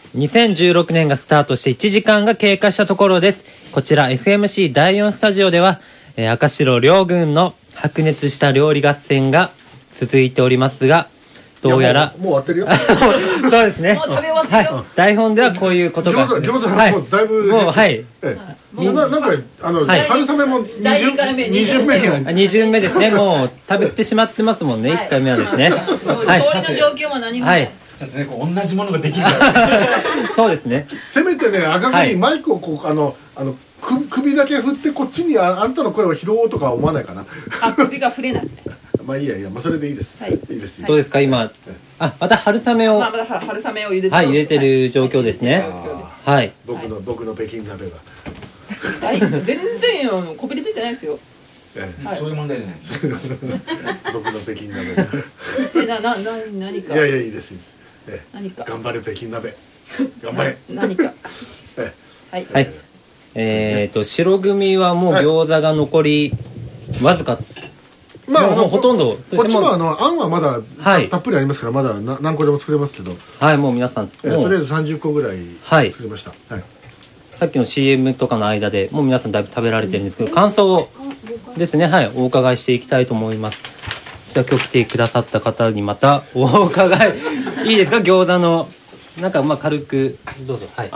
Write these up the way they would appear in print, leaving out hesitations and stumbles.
2016年がスタートして1時間が経過したところです。こちら FMC 第4スタジオでは、赤白両軍の白熱した料理合戦が続いておりますが、どうやらもう終わってるよそうですね。 もう食べ終わってるよ、 はい、台本ではこういうことが餃子はもうだいぶ、 もうはいなんか春雨も2巡目 2巡目ですね。もう食べてしまってますもんね、1回目はですね。 はい、氷の状況も何もない、 同じものができるからそうですね。 せめてね、赤子にマイクをこう首だけ振ってこっちにあんたの声を拾おうとか思わないかな。 首が振れないまあいいや、それでいいです。いいです。 どうですか今。また春雨を、 まだ春雨を茹でて、 茹でてる状況ですね。はい。 僕の北京鍋が。 全然こびりついてないですよ。 そういう問題じゃない。 僕の北京鍋が。 何か。 いやいいです。 何か。 頑張れ北京鍋。頑張れ。 何か。 はい。白組はもう餃子が残りわずか。まあもうほとんど。 こっちもあんはまだたっぷりありますから、まだ何個でも作れますけど。 はい、もう皆さん。とりあえず30個ぐらい作りました。はい。 さっきの CM とかの間でもう皆さんだいぶ食べられてるんですけど、感想をですね、はい、お伺いしていきたいと思います。じゃあ今日来てくださった方にまたお伺いいいですか。餃子のなんか軽くどうぞ。はい。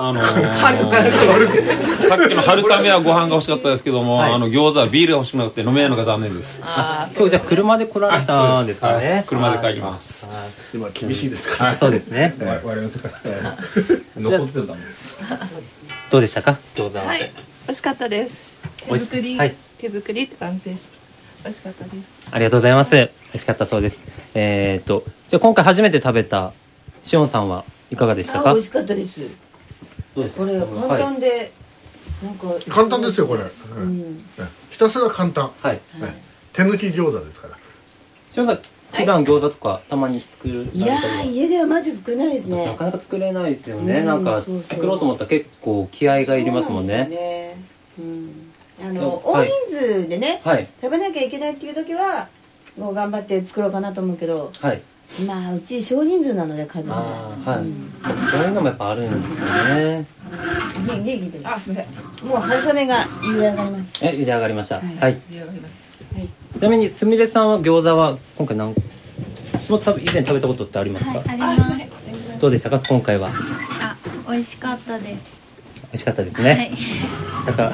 さっきの春雨はご飯が欲しかったですけども、餃子はビールが欲しくなくて飲めないのが残念です。 今日じゃあ車で来られたんですかね。 車で帰ります。 今厳しいですから。 そうですね。 我々の世界残ってるダメです。 どうでしたか餃子は。 はい、美味しかったです。手作りって感じです。美味しかったです。 ありがとうございます。美味しかったそうです。じゃあ今回初めて食べたしおんさんはいかがでしたか。 美味しかったです。これ簡単で、なんか簡単ですよこれ。ひたすら簡単。 はい。 手抜き餃子ですから。 しおんさん普段餃子とかたまに作る。 いや家ではマジ作れないですね。 なかなか作れないですよね。なんか作ろうと思ったら結構気合がいりますもんね。 大人数でね、食べなきゃいけないっていう時はもう頑張って作ろうかなと思うけど、まあうち少人数なので数が。 そういうのもやっぱあるんですよね。 すみません。 もう春雨が茹で上がります。 茹で上がりました。はい。ちなみにすみれさんは餃子は今回以前食べたことってありますか。 あります。 どうでしたか今回は。 美味しかったです。 美味しかったですね。だから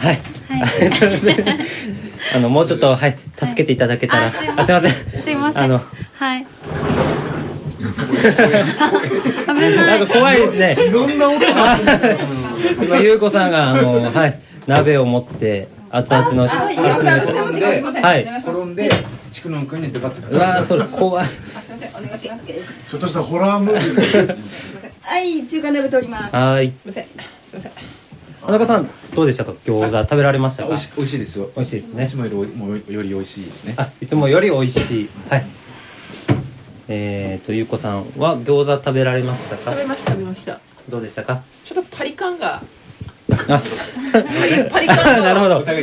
もうちょっと助けていただけたら。すいません。 すいません。はい。 なんか怖いですね。 いろんな音が。 今ゆうこさんが鍋を持って熱々の転んでちくのんくんに出張ってくる。 うわそれ怖い。 ちょっとしたホラームービー。 はい、中華鍋取ります。 はい。すいません。田中さんどうでしたか餃子食べられましたか。 美味しいですよ。 美味しいですね。 いつもより美味しいですね。 いつもより美味しい。はい。ゆうこさんは餃子食べられましたか。 食べました。 どうでしたか。 ちょっとパリ感が。 パリ感。なるほど。そう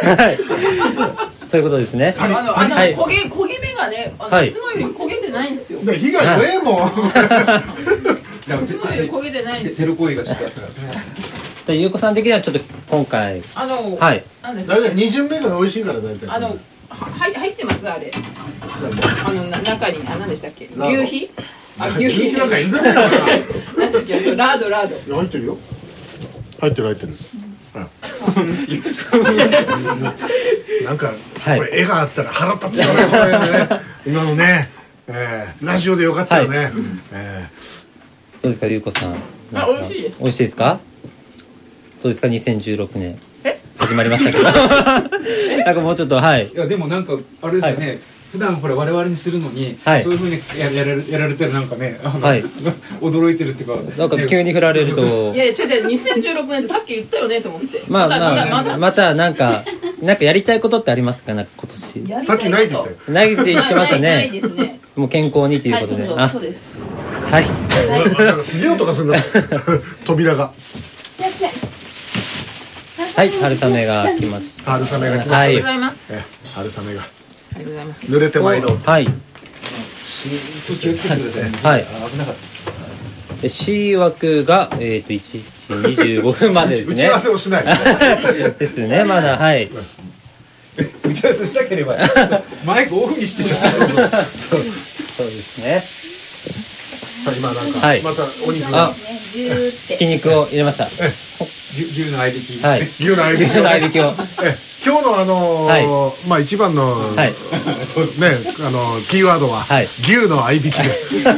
いうことですね。 焦げ目がね、いつもより焦げてないんですよ。 火が弱えもん。 いつもより焦げてないんですよ。 テロ行為がちょっとあったからね。 ゆうこさん的にはちょっと今回なんですか。 2巡目が美味しいから大体。 入ってますあれ。中に何でしたっけ。牛皮？ 牛皮なんかいるんだよ。 なんだっけラード。 入ってるよ。入ってる。なんかこれ絵があったら腹立つよねこれね。今のね、ラジオでよかったよね。 どうですかゆうこさん。 美味しいです。 美味しいですか。どうですか2016年始まりましたけど。なんかもうちょっといやでもなんかあれですよね。普段これ我々にするのに、そういう風にやられてるなんかね、驚いてるっていうか、 なんか急に振られると、 いや違う2016年ってさっき言ったよねと思って。 またなんかやりたいことってありますか。なんか今年。 さっきないって言ったよ。 ないって言ってましたね。 ないですね。 もう健康にということで。 そうです。 はい。 すげえ音がするんだ。扉が。 はい、春雨が来ました。 春雨が来ました。 ありがとうございます。 春雨が。 ありがとうございます。 濡れてまいろう。 はい。 気をつけてください。 はい。 危なかっ C 枠が1時25分までですね。 打ち合わせをしないですね、まだ。はい。 打ち合わせしたければマイクオフにしてちゃったそうですね。 さあ今なんか、はい、またお肉がひき肉を入れました。 牛の合いびき、 はい、 牛の合いびきを今日のはい、まあ一番の、はい、ねキーワードは、はい、牛の合いびきですね。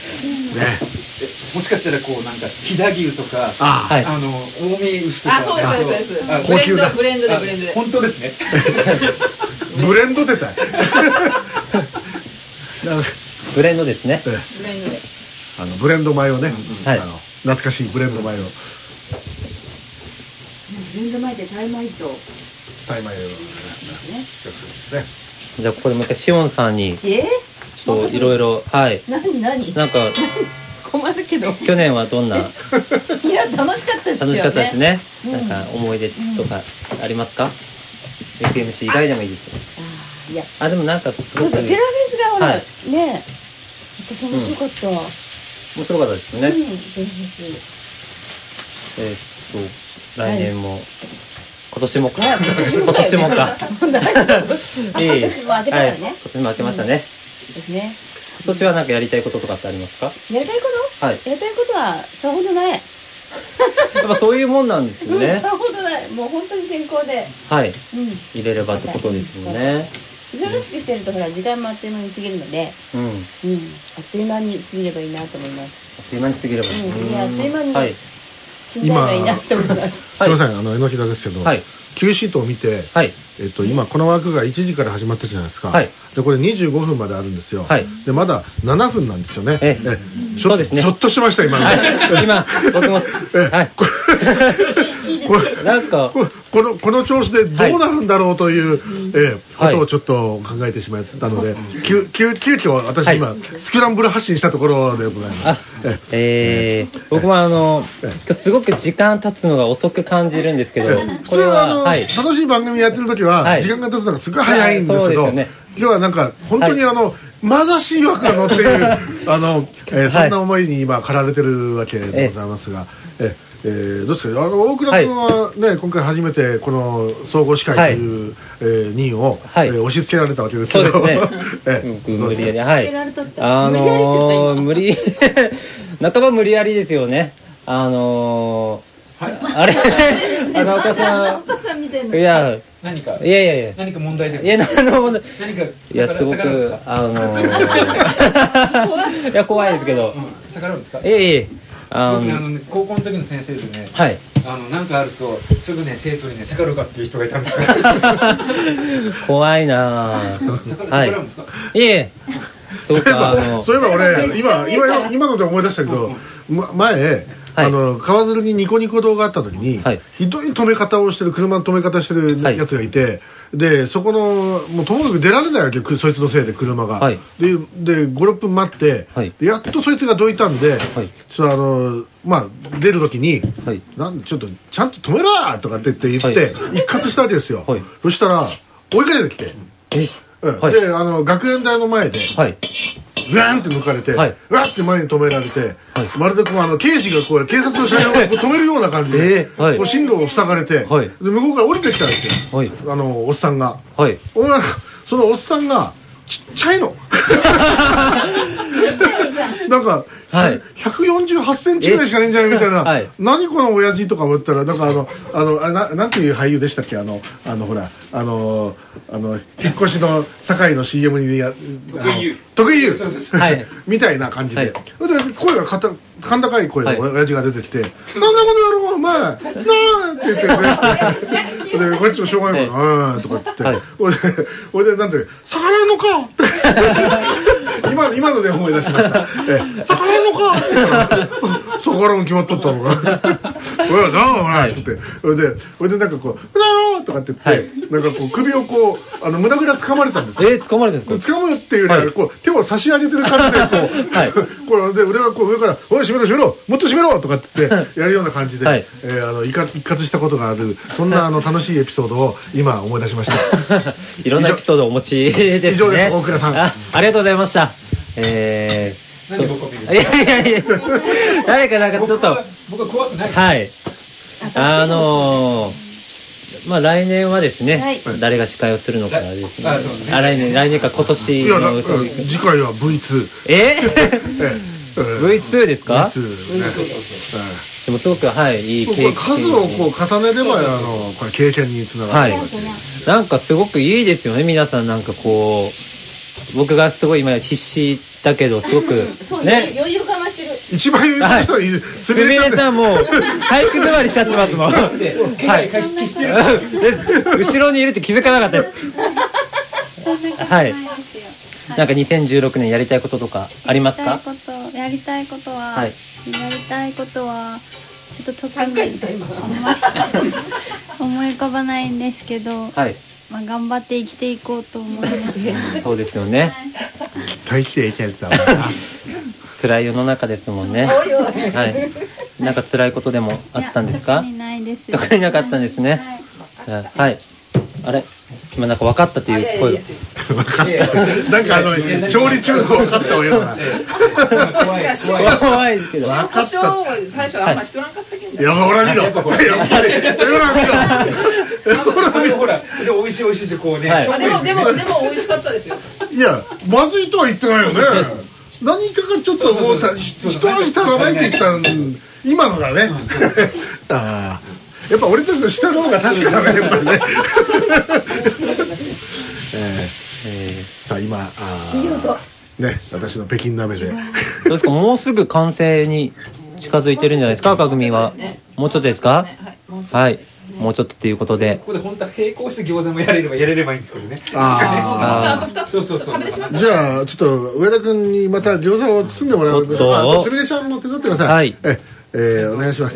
もしかしたらこうなんか飛騨牛とか近江牛とか、 そうです高級なブレンドで本当ですね。 ブレンド出たい。 ブレンドですね。 ブレンド米をね、懐かしいブレンド米を。 ブレンド米ってタイ米とタイ米をね。 じゃあここでもう一回シオンさんにそういろいろはい何なんか困るけど去年はどんな。いや楽しかったですよね。 楽しかったですね。なんか思い出とかありますか？FMC 以外でもいいですよ。でもなんかそうテラフェスがほらね私面白かった。 面白かったですよね。来年も今年もか今年もか今年も明けたからね。今年も明けましたね。 ですね。 今年は何かやりたいこととかってありますか？ やりたいこと？はい。やりたいことはさほどない。やっぱそういうもんなんですよね。 さほどない。もう本当に健康で。 はい。入れればってことですよね。 忙しくしてるとほら時間もあっという間に過ぎるので、あっという間に過ぎればいいなと思います。 あっという間に過ぎればいい。 あっという間に死んだらいいなと思います。 すみません榎木田ですけど、Qシートを見て、今この枠が1時から始まったじゃないですか。でこれ25分まであるんですよ。でまだ7分なんですよね。 そうですね。 ちょっとしました今。 今僕もなんかこの調子でどうなるんだろうということをちょっと考えてしまったので、急遽私今スクランブル発進したところでございます。 僕も今日すごく時間経つのが遅く感じるんですけど、 普通は楽しい番組やってる時は時間が経つのがすごい早いんですけど、今日はなんか本当にまだしい枠なのっていうそんな思いに今駆られてるわけでございますが。どうですか大倉君はね今回初めてこの総合司会という任を押し付けられたわけですけど、 そうですね。無理やり無理半ば無理やりですよね。あれ岡さんいや何か問題でいや何の問題いやすごくいや怖いですけど逆らうんですか？僕高校の時の先生でね、なんかあるとすぐね生徒にね逆らうかっていう人がいたんですよ。 怖いな。 逆らうんですか？ そうかそういえば俺今ので思い出したけど前川鶴にニコニコ動画あった時にひどい止め方をしてる車の止め方してるやつがいて、でそこのもうともかく出られないわけそいつのせいで車が、で 5,6 分待って、やっとそいつがどいたんで、まあ出る時に、ちょっとちゃんと止めろとかって言って一括したわけですよ。そしたら追いかけてきて、で学園大の前でグワーンって抜かれて、わって前に止められて、まるでこう警視がこう警察の車両を止めるような感じでこう進路を塞がれて、で向こうから降りてきたんですよ、おっさんが。そのおっさんがちっちゃいのなんか148センチぐらいしかねえんじゃないみたいな、何この親父とか思ったら、なんかあれなんていう俳優でしたっけ、ほら引っ越しの堺の CM に得意優みたいな感じで、声が甲高い声の親父が出てきて「なんだこの野郎お前なあ」って言ってでこっちもしょうがないから「うん」とかって言ってほいでなんて「魚のか!」って今ので思い出しました「魚のか!」って言ったら「魚も決まっとったのか」「おいなあお前」って言ってほいでなんかこう「うなろ!」とかって言ってなんかこう首をこう胸ぐら掴まれたんですよ。 掴まれてるんですか？ 掴むっていうよりはこう手を差し上げてる感じでこうで俺はこう上から「おい閉めろもっと閉めろ!」とかって言ってやるような感じで一括したことがある、そんな楽しいエピソードを今思い出しました。 いろんなエピソードをお持ちですね。 以上です。大倉さんありがとうございました。 何僕を見る。 いや誰かなんかちょっと僕は怖くない。 はい。まあ来年はですね、誰が司会をするのかですね。来年か今年の。 次回は V2。 V2 ですか？ V2 ね。 でもすごくいい経験。 数をこう重ねればこれ経験につながる。 なんかすごくいいですよね。皆さんなんかこう僕がすごい今必死だけどすごくね余裕かましてる。 一番有名な人はすみれさんもう体育座りしちゃってますもん。後ろにいるって気づかなかったです。はい。なんか2016年やりたいこととかありますか？ やりたいことはちょっと特に思い浮かばないんですけど、まあ頑張って生きていこうと思います。 そうですよね。 きっと生きていけるだろうな。 辛い世の中ですもんね。はい。なんか辛いことでもあったんですか？ 特にないです。 特になかったんですね。はい。あれ今なんか分かったっていう声が。 分かった。なんか調理中の分かったわような。 怖いですけど。 塩コショウ最初あんま人なかったけど。 いやほら見ろ。やっぱりほら見ろ。 ほらそれ美味しいってこうね。 でも美味しかったですよ。 いやまずいとは言ってないよね。何かがちょっともう一味足らないって言った今のがね。ああ。やっぱ俺たちの下の方が確かだねやっぱりね。さあ今ね私の北京鍋で。 どうですかもうすぐ完成に近づいてるんじゃないですか赤組は。もうちょっとですか？はい。もうちょっとっていうことで。 ここで本当は並行して餃子もやれればいいんですけどね。そう。 じゃあちょっと上田君にまた餃子を包んでもらう。すみれちゃんも手伝ってください。お願いします。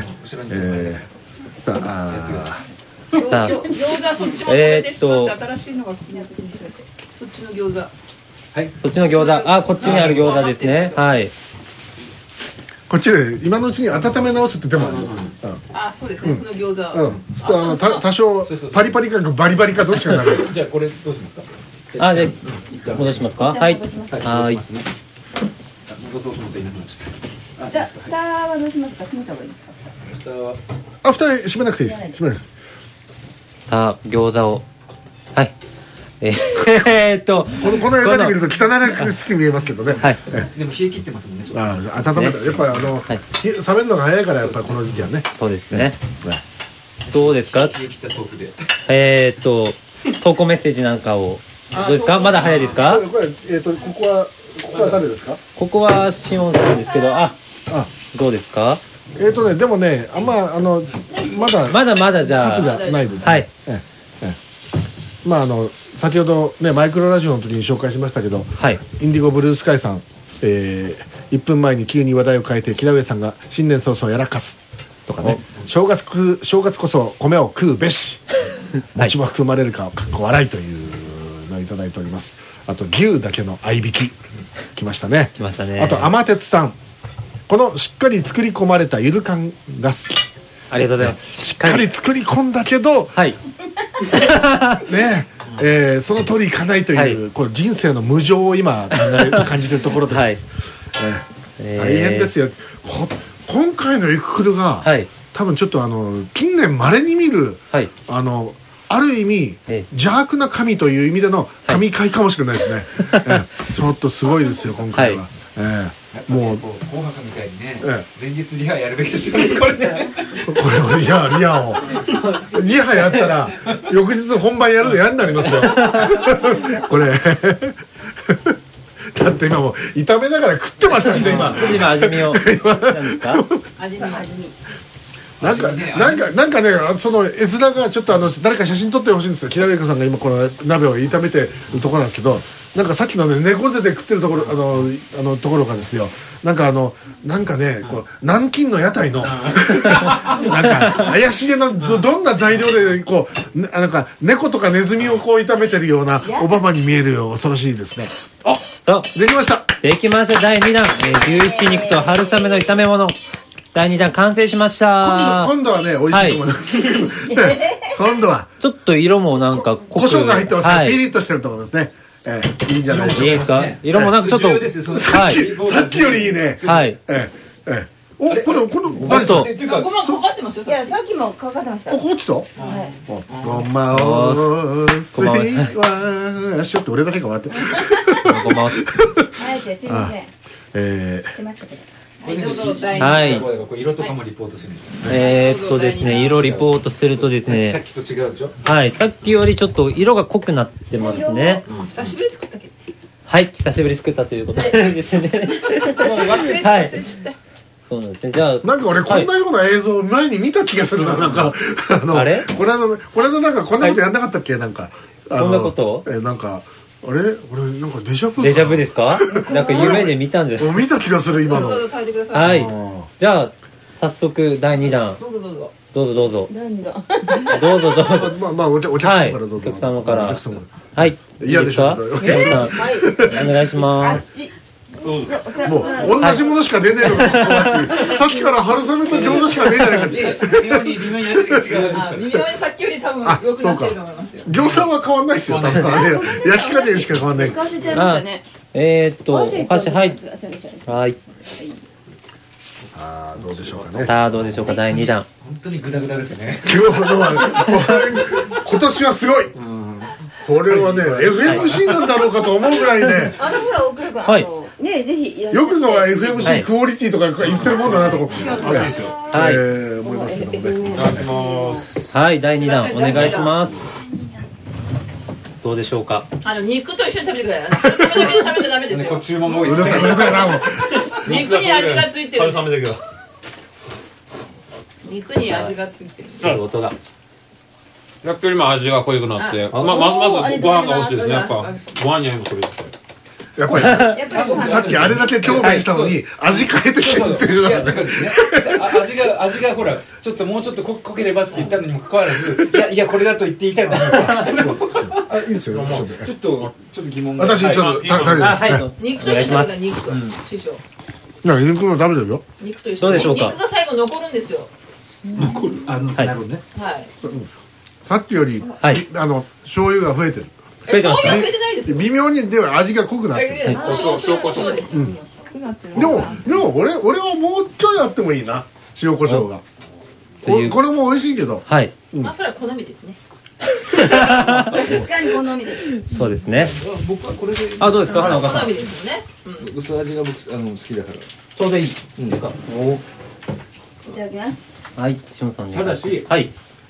さあ餃子そっちも食べてしまって新しいのが気になってそっちの餃子。 はい。そっちの餃子。こっちにある餃子ですね。はい。 こっちで今のうちに温め直すって手もある。 そうですね。その餃子。 多少パリパリかバリバリかどっちかなる。 じゃあこれどうしますか？ じゃあ戻しますか？はい。はい。 じゃあ蓋はどうしますか？閉めた方がいいですか？ 蓋閉めなくていいです。閉めなくて。 さあ餃子をはい。 この枝で見ると汚らしく見えますけどね。 はい。でも冷え切ってますもんね。 温めたやっぱり冷めるのが早いからやっぱりこの時期はね。 そうですね。どうですか？ 冷え切った豆腐で。 投稿メッセージなんかをどうですか？まだ早いですか？ ここは誰ですか？ ここはシオンさんですけどどうですか？ でもねあんままだじゃあ数がないです。 はい。 まあ先ほどねマイクロラジオの時に紹介しましたけど、インディゴブルースカイさん、1分前に急に話題を変えて木田上さんが新年早々やらかすとかね、正月こそ米を食うべし餅も含まれるかかっこ笑いというのをいただいております。あと牛だけの合いびき来ましたね。あと天鉄さんこのしっかり作り込まれたゆる感が好き。 ありがとうございます。 しっかり作り込んだけどねその通りいかないというこれ人生の無常を今感じているところです。大変ですよ。今回のエククルが多分ちょっと近年稀に見るある意味邪悪な神という意味での神回かもしれないですね。ちょっとすごいですよ今回は。 もう紅白みたいにね前日リハやるべきですよねこれね。 これをリハやったら翌日本番やるの嫌になりますよこれだって今もう炒めながら食ってましたしね今味見をなんかねその絵面がちょっと誰か写真撮ってほしいんですよ。木田上香さんが今この鍋を炒めてるところなんですけどなんかさっきのね猫背で食ってるところところがですよなんかねこう南京の屋台のなんか怪しげなどんな材料でこうなんか猫とかネズミをこう炒めてるようなおばばに見えるよう恐ろしいですね。できました第2弾牛ひき肉と春雨の炒め物第2弾完成しました。 今度はね美味しいと思います、今度はちょっと色もなんか胡椒が入ってますからピリッとしてると思いますね。 いいんじゃないでしょうか。 いいですか？色もなんかちょっとさっきよりいいね。 はい。 お、この何と。 ごまかかってました。 いや、さっきもかかってました。 こっちと。ごまをすいはしょって俺だけが終わって。 ごまを。 はい、じゃあすいません。出ましたけど。 はい。 色とかもリポートする。 ですね、色リポートするとですね。 さっきと違うでしょ。 はい、さっきよりちょっ色が濃くなってますね。 久しぶり作ったけど。 はい、久しぶり作ったということですね。 もう忘れちゃった。 そうなんですね。じゃあなんか俺こんなような映像前に見た気がするな。なんかあれ？ これなんかこんなことやんなかったっけ？なんかこんなこと？ なんかあれ俺なんかデジャブ？ デジャブですか？なんか夢で見たんじゃない？ 見た気がする今の。 はい。じゃあ早速第2弾。どうぞ。どうぞ。 まあお客様からどうぞ。 お客様から。はい。 嫌でしょ。 お願いします。 もう同じものしか出ねえのかさっきから春雨と餃子しかねえじゃないかって。 微妙に味が違うはずですから。 微妙にさっきより多分良くなってると思いますよ。 餃子は変わんないですよ。多分焼き加減しか変わんない。 買わせちゃいましたね。 お菓子はい。はい。 どうでしょうかね。 さあどうでしょうか第2弾。 本当にグダグダですね。 今年はすごい。これはね FMC なんだろうかと思うぐらいね。 ほら大倉君ねぜひよくぞが FMC クオリティとか言ってるもんだなと思いますので。 はい第2弾お願いします。どうでしょうか。 肉と一緒に食べてください。春雨だけで食べちゃダメですよ。 注文多いですね。 うるさいなもう。 肉に味がついてる。 春雨だけど。 肉に味がついてる。 音が。 焼きよりも味が濃くなって、まずご飯が欲しいですね。やっぱご飯に合いますこれ。 やっぱりさっきあれだけ共鳴したのに味変えてきてるっていうのが味がほらちょっともうちょっと濃ければって言ったのにもかかわらずいやこれだと言っていたのにいいですよちょっと疑問が私ちょっと食べる肉と一緒に肉と師匠肉の食べてるよ。 肉と一緒に肉が最後残るんですよ。 残るなるほどね。 はいさっきより醤油が増えてる。 醤油は増えてないですよ。 微妙にでは味が濃くなってる。 塩コショウです。 でも俺はもうちょいやってもいいな塩コショウが。これも美味しいけど。 はい。それは好みですね。 確かに好みです。 そうですね。 僕はこれでどうですか花岡さん。 好みですよね。 薄味が僕好きだから。 ちょうどいいですか。 いただきます。 はい、塩さん。 ただし、 はい。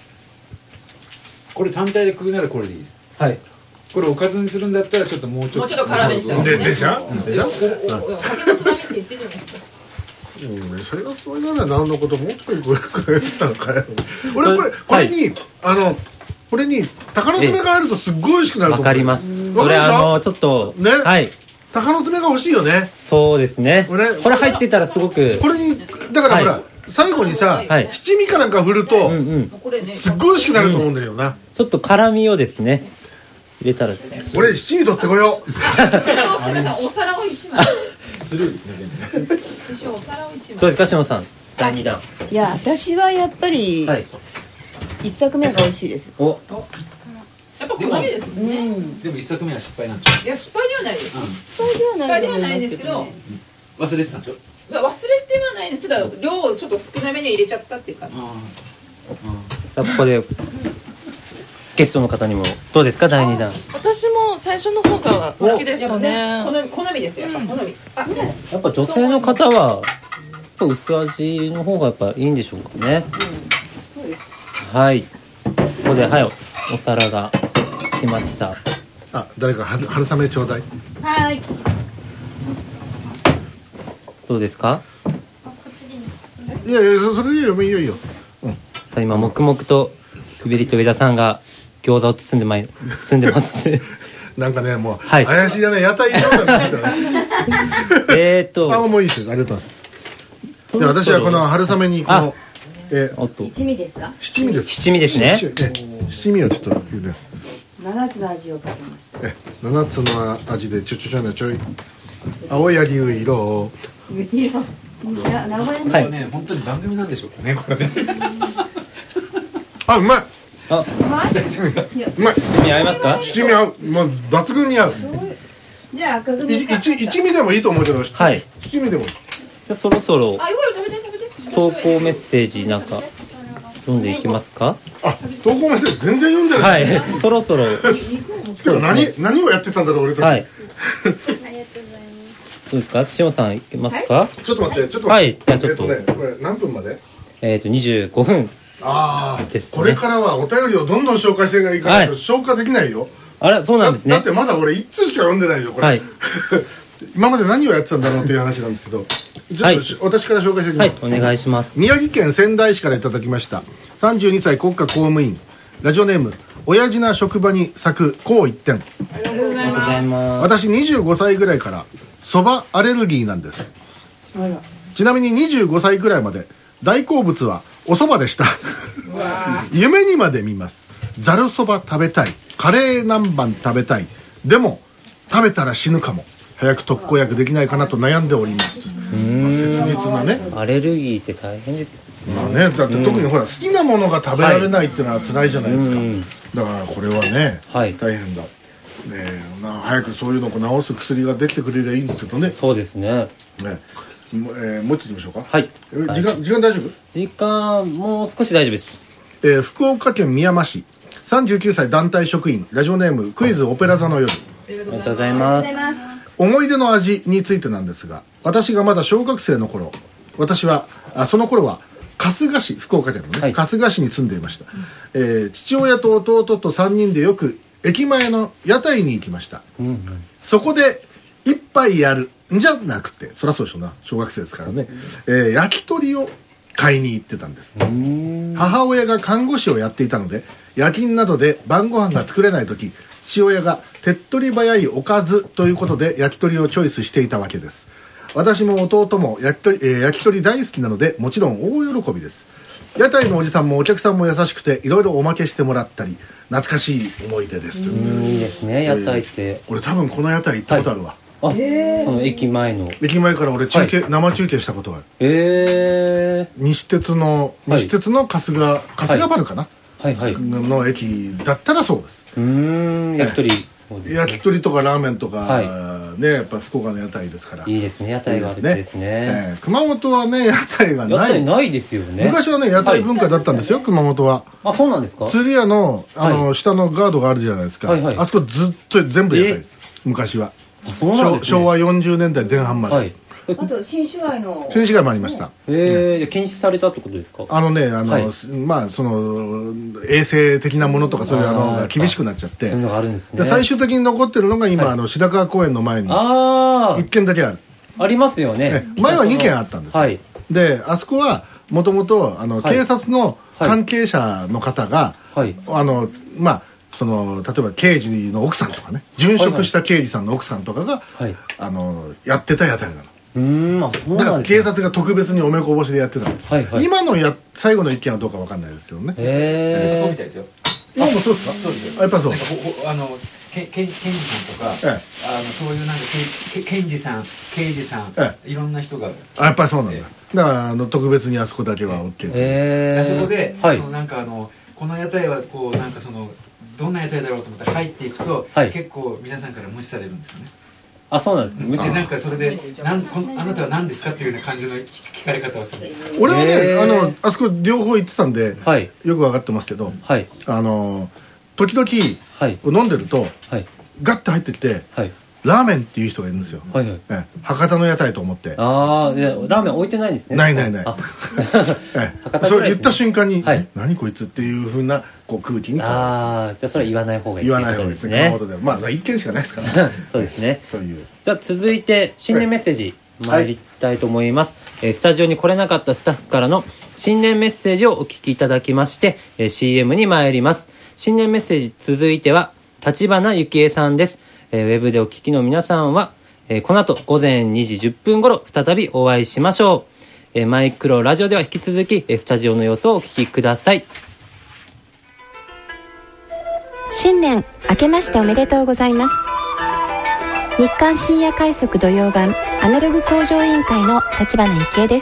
これ単体で食うならこれでいいです。 はい。 これおかずにするんだったらちょっともうちょっと辛めにしたでしょ。 酒のつまみって言ってるじゃないですか。 それがそれなら何のこともうちょいこれたのかよ。俺これに鷹の爪があるとすっごい美味しくなると思う。 わかります。それちょっとね。 はい。鷹の爪が欲しいよね。 そうですね。これ入ってたらすごく。 これにだからほら最後にさ七味かなんか振るとすっごい美味しくなると思うんだよな。 ちょっと辛みをですね入れたら。 俺七味取ってこよう。 すみませんお皿を一枚。 スルーですね。 お皿を一枚。 どうですか下さん第2弾。 いや私はやっぱり一作目が美味しいです。 やっぱ好みですね。 でも一作目は失敗なんでしょ。 いや失敗ではないです。 失敗ではないですけど。 忘れてたんでしょ。 忘れてはないです。ちょっと量をちょっと少なめに入れちゃったっていうか。 ここでゲストの方にもどうですか第2弾。 私も最初の方が好きでしたね。 好みですよ。やっぱ好み。 やっぱ女性の方は薄味の方がやっぱいいんでしょうかね。 そうです。 はい。ここでお皿が来ました。 誰か春雨ちょうだい。 はい。 どうですか。 いやそれでいいよいいよ。 さあ今黙々とくびりと上田さんが餃子を包んでます。 なんかねもう怪しいやね屋台餃子だったね。もういいですよありがとうございます。で私はこの春雨にこの七味ですか。 七味です。 七味ですね。 七味をちょっと入れます。 7つの味をかけました。 7つの味でちょい青や竜色名古屋のね本当に番組なんでしょうかねこれね。 うまい。 うまい。 七味合いますか。 七味合う。もう抜群に合う。 じゃあ赤組一味でもいいと思うけど、はい、一味でもいい。 じゃあそろそろ投稿メッセージなんか読んでいきますか。 あ、投稿メッセージ全然読んでない。 はい、そろそろ何をやってたんだろう俺たち。はい、 どうですか、しおさんいけますか。 ちょっと待って。 はい、じゃあちょっと、 これ何分まで ？25分。 ああ、これからはお便りをどんどん紹介していかないと消化できないよ。 あら、そうなんですね。 だってまだ俺1通しか読んでないよこれ。はい、今まで何をやってたんだろうという話なんですけど、ちょっと私から紹介しておきます。 はい、お願いします。 宮城県仙台市からいただきました。32歳国家公務員、ラジオネーム親父な職場に咲くこう一点。 ありがとうございます。 私25歳ぐらいからそばアレルギーなんです。ちなみに25歳ぐらいまで大好物はお蕎麦でした。夢にまで見ます。ざるそば食べたい、カレー南蛮食べたい、でも食べたら死ぬかも、早く特効薬できないかなと悩んでおります。切実なね。 アレルギーって大変ですよ。 まあね、だって特にほら好きなものが食べられないっていうのは辛いじゃないですか。だからこれはね、大変だ。早くそういうのを治す薬ができてくれればいいんですけどね。 そうですね。 もう一ついきましょうか。 はい。 時間大丈夫？ 時間もう少し大丈夫です。 福岡県みやま市39歳団体職員、ラジオネームクイズオペラ座の夜。 ありがとうございます。 思い出の味についてなんですが、私がまだ小学生の頃、その頃は春日市、福岡県のね、春日市に住んでいました。父親と弟と3人でよく駅前の屋台に行きました。そこで一杯やるんじゃなくて、そりゃそうでしょうな、小学生ですからね、焼き鳥を買いに行ってたんです。母親が看護師をやっていたので、夜勤などで晩ご飯が作れない時、父親が手っ取り早いおかずということで焼き鳥をチョイスしていたわけです。私も弟も焼き鳥大好きなので、もちろん大喜びです。屋台のおじさんもお客さんも優しくて、いろいろおまけしてもらったり、懐かしい思い出です。 いいですね、屋台って。 俺多分この屋台行ったことあるわ。 その駅前から俺生中継したことがある。西鉄の春日原かな、の駅だったらそうです。焼き鳥とかラーメンとかね、やっぱ福岡の屋台ですから。 いいですね、屋台があるんですね。 熊本はね、屋台がない。 屋台ないですよね。 昔はね、屋台文化だったんですよ、熊本は。 あ、そうなんですか。 釣り屋の下のガードがあるじゃないですか。あそこずっと全部屋台です。昔は。昭和40年代前半まで。 あと新市街もありました。 禁止されたってことですか。 まあその衛生的なものとかそういうのが厳しくなっちゃって、最終的に残ってるのが今白川公園の前に1軒だけある。 ありますよね。 前は2軒あったんです。であそこはもともと警察の関係者の方がまあ例えば刑事の奥さんとかね、殉職した刑事さんの奥さんとかがやってた屋台なの。だから警察が特別におめこぼしでやってたんです。今の最後の一件はどうかわかんないですけどね。 そうみたいですよ。 今もそうですか。 そうですよ。 やっぱそう。 検事さんとか、そういうなんか検事さん、刑事さん、いろんな人が。 やっぱりそうなんだ。だから特別にあそこだけは OK。 あそこでなんかこの屋台はこうなんかどんな屋台だろうと思って入っていくと、結構皆さんから無視されるんですよね。 あ、そうなんですね。 無視なんかそれであなたは何ですかっていうような感じの聞かれ方をする。 俺はねあそこ両方行ってたんでよく分かってますけど、時々飲んでるとガッて入ってきてラーメンっていう人がいるんですよ。博多の屋台と思って。 ああ、ラーメン置いてないんですね。 ない。それ言った瞬間に何こいつっていう風な空気に。 ああ、じゃあそれは言わない方がいい。 言わない方がいいですね。熊本ではまあ一件しかないですから。 そうですね。じゃあ続いて新年メッセージ参りたいと思います。スタジオに来れなかったスタッフからの新年メッセージをお聞きいただきまして CM に参ります。新年メッセージ続いては橘ゆきえさんです。ウェブでお聞きの皆さんは、この後午前2時10分頃再びお会いしましょう。マイクロラジオでは引き続きスタジオの様子をお聞きください。 新年明けましておめでとうございます。日刊深夜快速土曜版アナログ向上委員会の橘ゆきえです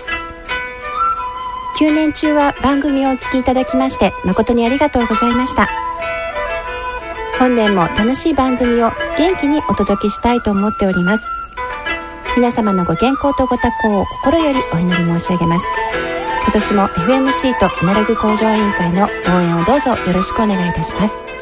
。9年中は番組をお聞きいただきまして誠にありがとうございました。 本年も楽しい番組を元気にお届けしたいと思っております。皆様のご健康とご多幸を心よりお祈り申し上げます。今年も FMC とアナログ向上委員会の応援をどうぞよろしくお願いいたします。